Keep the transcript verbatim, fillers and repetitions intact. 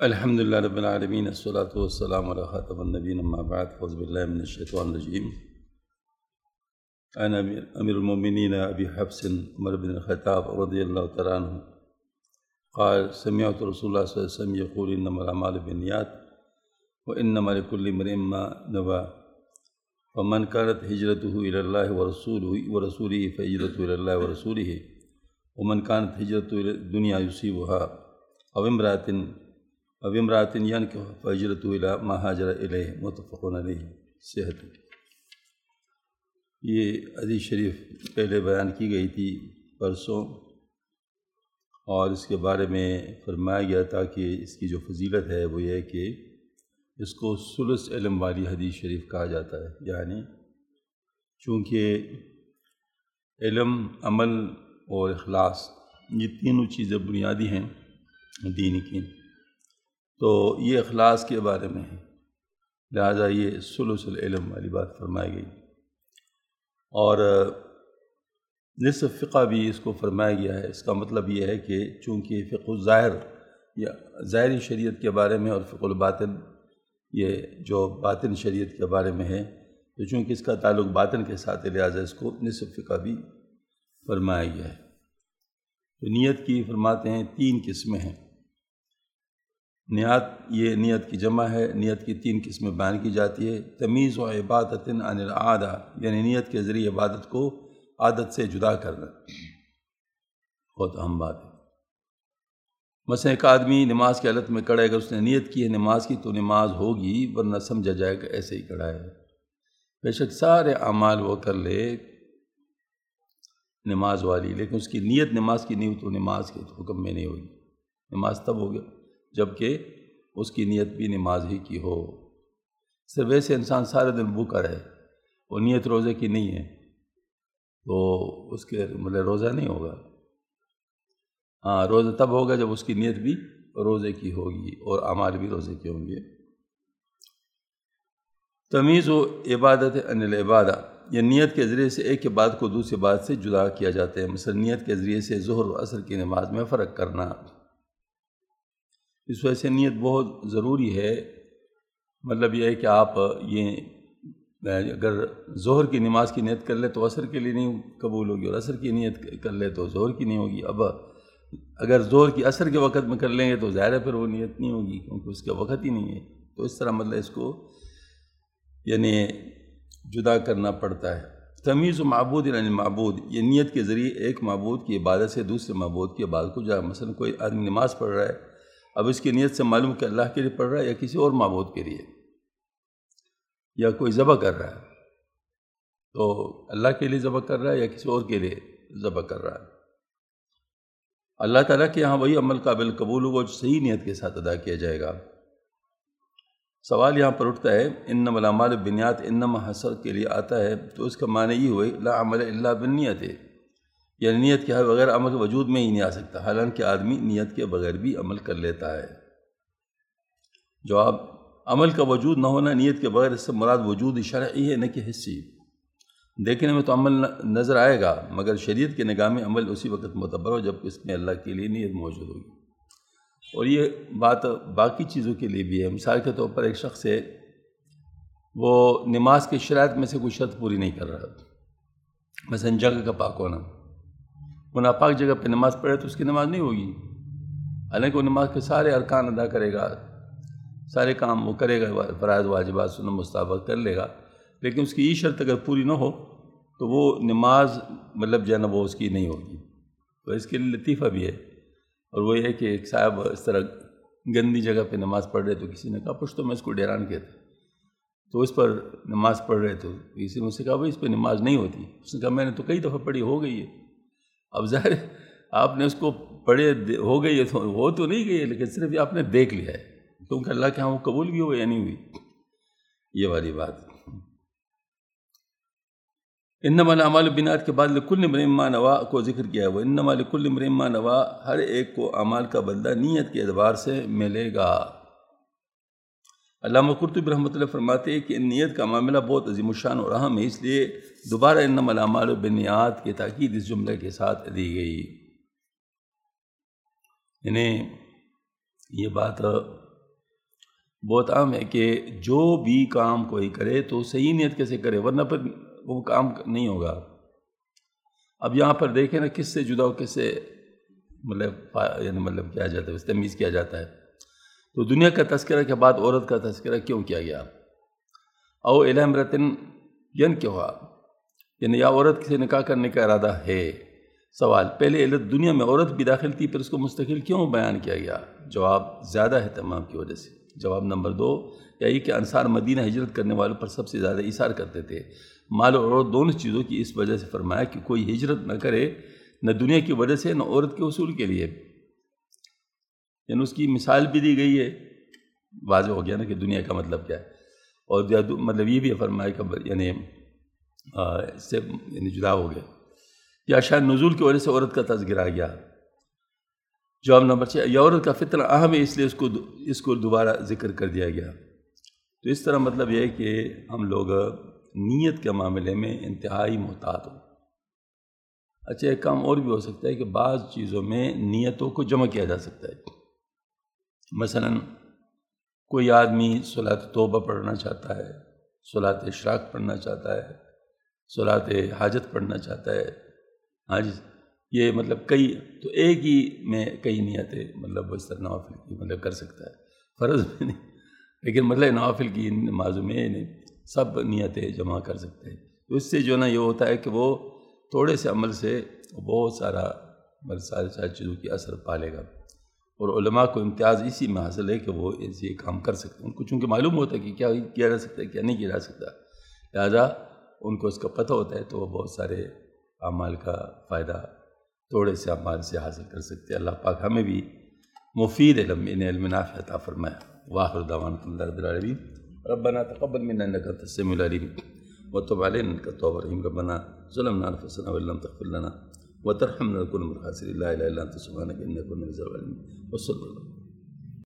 الحمد للہ رب العالمین الصلاۃ والسلام علی خاتم النبیین اما بعد فاعوذ باللہ من الشیطان الرجیم عن امیر المؤمنین ابی حفص عمر بن الخطاب رضی اللہ تعالیٰ عنہ قال سمعت رسول اللہ صلی اللہ علیہ وسلم یقول انما الاعمال بالنیات وانما لکل امرئ ما نوى فمن كانت هجرته الى الله ورسوله ورسوله فهجرته الى الله ورسوله ومن كانت هجرته الى الدنيا يصيبها او امرأة او امرأة ينكح فهجرته الى ما هاجر اليه متفق علیہ صحت۔ یہ حدیث شریف پہلے بیان کی گئی تھی پرسوں، اور اس کے بارے میں فرمایا گیا تھا کہ اس کی جو فضیلت ہے وہ یہ ہے کہ اس کو ثلث علم والی حدیث شریف کہا جاتا ہے، یعنی چونکہ علم، عمل اور اخلاص یہ تینوں چیزیں بنیادی ہیں دین کی، تو یہ اخلاص کے بارے میں ہے، لہذا یہ ثلث العلم والی بات فرمائی گئی۔ اور نصف فقہ بھی اس کو فرمایا گیا ہے۔ اس کا مطلب یہ ہے کہ چونکہ فقہ الظاہر یا ظاہری شریعت کے بارے میں اور فقہ الباطن یہ جو باطن شریعت کے بارے میں ہے، تو چونکہ اس کا تعلق باطن کے ساتھ ہے، لہٰذا اس کو نصف فقہ بھی فرمایا گیا ہے۔ تو نیت کی فرماتے ہیں تین قسمیں ہیں۔ نیت یہ نیت کی جمع ہے، نیت کی تین قسمیں بیان کی جاتی ہے۔ تمیز و عبادت عن العادہ، یعنی نیت کے ذریعے عبادت کو عادت سے جدا کرنا، بہت اہم بات ہے۔ مثلا ایک آدمی نماز کی حالت میں کھڑا ہے، اگر اس نے نیت کی ہے نماز کی تو نماز ہوگی، ورنہ سمجھا جائے کہ ایسے ہی کھڑا ہے۔ بے شک سارے اعمال وہ کر لے نماز والی، لیکن اس کی نیت نماز کی نہیں ہوئی تو نماز کے حکم میں نہیں ہوگی۔ نماز تب ہوگی جبکہ اس کی نیت بھی نماز ہی کی ہو۔ صرف ویسے انسان سارے دن بھوکا رہے اور نیت روزے کی نہیں ہے تو اس کے مطلب روزہ نہیں ہوگا۔ ہاں، روزہ تب ہوگا جب اس کی نیت بھی روزے کی ہوگی اور اعمال بھی روزے کے ہوں گے۔ تمیز و عبادت عن العبادہ، یہ نیت کے ذریعے سے ایک عبادت کو دوسری عبادت سے جدا کیا جاتا ہے۔ مثلا نیت کے ذریعے سے ظہر و عصر کی نماز میں فرق کرنا، اس وجہ سے نیت بہت ضروری ہے۔ مطلب یہ ہے کہ آپ یہ اگر ظہر کی نماز کی نیت کر لے تو عصر کے لیے نہیں قبول ہوگی، اور عصر کی نیت کر لے تو ظہر کی نہیں ہوگی۔ اب اگر ظہر کی عصر کے وقت میں کر لیں گے تو ظاہر ہے پھر وہ نیت نہیں ہوگی، کیونکہ اس کا وقت ہی نہیں ہے۔ تو اس طرح مطلب اس کو یعنی جدا کرنا پڑتا ہے۔ تمیز و معبود عن المعبود، یہ نیت کے ذریعے ایک معبود کی عبادت سے دوسرے معبود کی عبادت کو جا، مثلا کوئی آدمی نماز پڑھ رہا ہے، اب اس کی نیت سے معلوم کہ اللہ کے لیے پڑھ رہا ہے یا کسی اور معبود کے لیے، یا کوئی ذبح کر رہا ہے تو اللہ کے لیے ذبح کر رہا ہے یا کسی اور کے لیے ذبح کر رہا ہے۔ اللہ تعالیٰ کے یہاں وہی عمل قابل قبول ہوگا جو صحیح نیت کے ساتھ ادا کیا جائے گا۔ سوال یہاں پر اٹھتا ہے انما الاعمال بالنیات، انما حصر کے لیے آتا ہے تو اس کا معنی یہ ہوئے لا عمل الا بالنیت، یعنی نیت کے بغیر عمل وجود میں ہی نہیں آ سکتا، حالانکہ آدمی نیت کے بغیر بھی عمل کر لیتا ہے۔ جواب، عمل کا وجود نہ ہونا نیت کے بغیر، اس سے مراد وجود شرعی ہے نہ کہ حسی۔ دیکھنے میں تو عمل نظر آئے گا مگر شریعت کے نگاہ میں عمل اسی وقت معتبر ہو جب اس میں اللہ کے لیے نیت موجود ہوگی۔ اور یہ بات باقی چیزوں کے لیے بھی ہے۔ مثال کے طور پر ایک شخص ہے، وہ نماز کے شرائط میں سے کوئی شرط پوری نہیں کر رہا، مثلا جگہ کا پاک ہونا، وہ ناپاک جگہ پہ نماز پڑھے تو اس کی نماز نہیں ہوگی، حالانکہ وہ نماز کے سارے ارکان ادا کرے گا، سارے کام وہ کرے گا، فرائض واجبات سنن مستحبات کر لے گا، لیکن اس کی یہ شرط اگر پوری نہ ہو تو وہ نماز مطلب جو ہے نا وہ اس کی نہیں ہوگی۔ تو اس کے لیے لطیفہ بھی ہے، اور وہ یہ ہے کہ ایک صاحب اس طرح گندی جگہ پہ نماز پڑھ رہے تو کسی نے کہا پشتو میں اس کو ڈیران کہتے، تو اس پر نماز پڑھ رہے تو کسی نے مجھ سے کہا بھائی اس پہ نماز نہیں ہوتی، اس نے کہا میں نے تو کئی دفعہ پڑھی، ہو گئی ہے۔ اب ظاہر آپ نے اس کو پڑھے ہو گئی ہے تو ہو تو نہیں گئی ہے، لیکن صرف یہ آپ نے دیکھ لیا ہے، کیونکہ اللہ کے ہاں وہ قبول بھی ہوئی یا نہیں ہوئی، یہ والی بات۔ انما الاعمال بالنیات کے بعد لکل امرئ ما نوی کو ذکر کیا ہے، وہ انما لکل امرئ ما نوی، ہر ایک کو اعمال کا بدلہ نیت کے اعتبار سے ملے گا۔ علامہ قرطبی رحمۃ اللہ فرماتے ہیں کہ نیت کا معاملہ بہت عظیم الشان اور اہم ہے، اس لیے دوبارہ انما الاعمال بالنیات کی تاکید اس جملے کے ساتھ دی گئی۔ یعنی یہ بات بہت عام ہے کہ جو بھی کام کوئی کرے تو صحیح نیت کیسے کرے، ورنہ پھر وہ کام نہیں ہوگا۔ اب یہاں پر دیکھیں نا کس سے جدا ہو، کس سے مطلب یعنی مطلب کیا جاتا ہے، تمیز کیا جاتا ہے۔ تو دنیا کا تذکرہ کے بعد عورت کا تذکرہ کیوں کیا گیا؟ او الی امرأۃ ینکحھا، یعنی یا عورت سے نکاح کرنے کا ارادہ ہے۔ سوال، پہلے دنیا میں عورت بھی داخل تھی، پھر اس کو مستقل کیوں بیان کیا گیا؟ جواب، زیادہ اہتمام کی وجہ سے۔ جواب نمبر دو، یہی کہ انصار مدینہ ہجرت کرنے والوں پر سب سے زیادہ ایثار کرتے تھے، مال اور عورت دونوں چیزوں کی، اس وجہ سے فرمایا کہ کوئی ہجرت نہ کرے، نہ دنیا کی وجہ سے نہ عورت کے حصول کے لیے۔ یعنی اس کی مثال بھی دی گئی ہے، واضح ہو گیا نا کہ دنیا کا مطلب کیا ہے، اور مطلب یہ بھی فرمایا کہ یعنی اس سے یعنی جدا ہو گئے، یا شاید نزول کی وجہ سے عورت کا تذکرہ آ گیا۔ جواب نمبر چھ، یہ عورت کا فتنہ اہم ہے، اس لیے اس کو اس کو دوبارہ ذکر کر دیا گیا۔ تو اس طرح مطلب یہ ہے کہ ہم لوگ نیت کے معاملے میں انتہائی محتاط ہوں۔ اچھا، ایک کام اور بھی ہو سکتا ہے کہ بعض چیزوں میں نیتوں کو جمع کیا جا سکتا ہے۔ مثلاً کوئی آدمی صلاۃ توبہ پڑھنا چاہتا ہے، صلاۃ اشراق پڑھنا چاہتا ہے، صلاۃ حاجت پڑھنا چاہتا ہے، ہاں جی، یہ مطلب کئی، تو ایک ہی میں کئی نیتیں مطلب وہ اس طرح نوافل کی مطلب کر سکتا ہے، فرض میں نہیں، لیکن مطلب نوافل کی نمازوں میں سب نیتیں جمع کر سکتے ہیں۔ تو اس سے جو نا یہ ہوتا ہے کہ وہ تھوڑے سے عمل سے بہت سارا مطلب سارے سارے چیزوں کی اثر پالے گا، اور علماء کو امتیاز اسی میں حاصل ہے کہ وہ ایسے کام کر سکتے ہیں۔ ان کو چونکہ معلوم ہوتا ہے کہ کیا کیا جا سکتا ہے، کیا نہیں کیا جا سکتا، لہٰذا ان کو اس کا پتہ ہوتا ہے، تو وہ بہت سارے اعمال کا فائدہ تھوڑے سے اعمال سے حاصل کر سکتے ہیں۔ اللہ پاک ہمیں بھی مفید علم ان علم نافع عطا فرمائے۔ وآخر دعوانا الحمد للہ رب العالمین۔ ربنا تقبل منا انک انت السمیع العلیم وتب علینا انک التواب الرحیم۔ ربنا ظلمنا انفسنا وان لم تغفر لنا وترحمنا لنكن من الخاسرین۔ لا الہ الا انت سبحانک انی كنت من الظالمین۔ وصلی اللہ